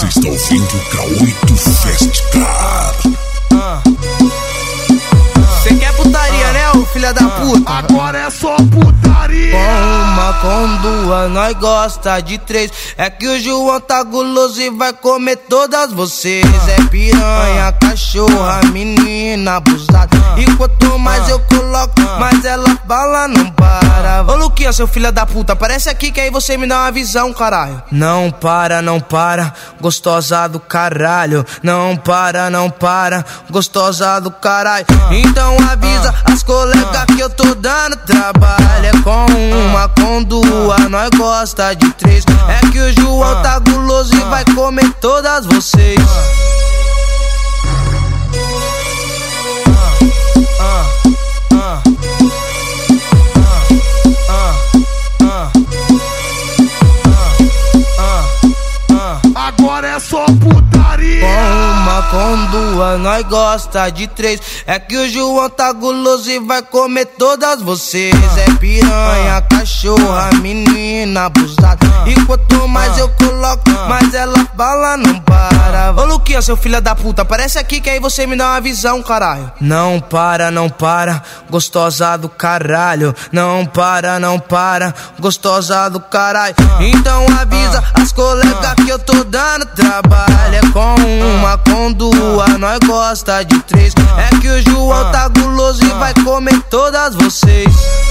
está ouvindo o K8 Fest Club. Cê quer putaria, né, ô filha da puta? Agora é só putaria. Com uma, com duas, nós gosta de três. É que o João tá guloso e vai comer todas vocês. É piranha, cachorra, menina abusada. E quanto mais eu coloco, mais ela fala, não para. Ô Luquinha, seu filho da puta, aparece aqui que aí você me dá uma visão, caralho. Não para, não para, gostosa do caralho. Não para, não para, gostosa do caralho. Então avisa as colegas que eu tô dando trabalho. É com uma, com duas, nós gosta de três. É que o João tá guloso e vai comer todas vocês. Agora é só putaria. Com uma, com duas, nós gosta de três. É que o João tá guloso e vai comer todas vocês. É piranha, cachorra, menina abusada. E quanto mais eu coloco, mais ela fala, não para. Ô Luquinha, seu filho da puta, aparece aqui que aí você me dá uma visão, caralho. Não para, não para, gostosa do caralho. Não para, não para, gostosa do caralho. Então avisa as colegas que eu tô dando trabalho. É com uma, com duas, nós gosta de três. É que o João tá guloso e vai comer todas vocês.